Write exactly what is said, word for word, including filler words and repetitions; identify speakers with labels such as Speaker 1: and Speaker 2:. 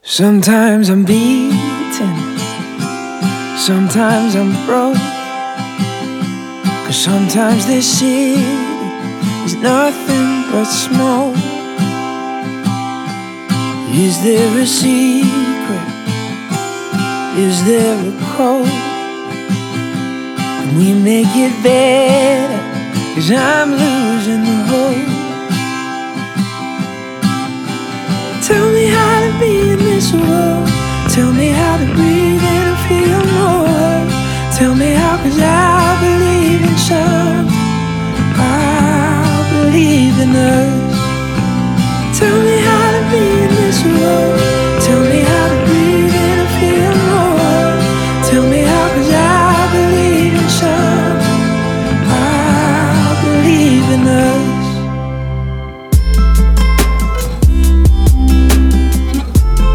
Speaker 1: Sometimes I'm beaten, sometimes I'm broke, 'cause sometimes this city is nothing but smoke. Is there a secret? Is there a code? Can we make it better? 'Cause I'm losing the hope. Tell me how to be in this world. Tell me how to breathe and feel more. Tell me how, 'cause I believe in something. I believe in us.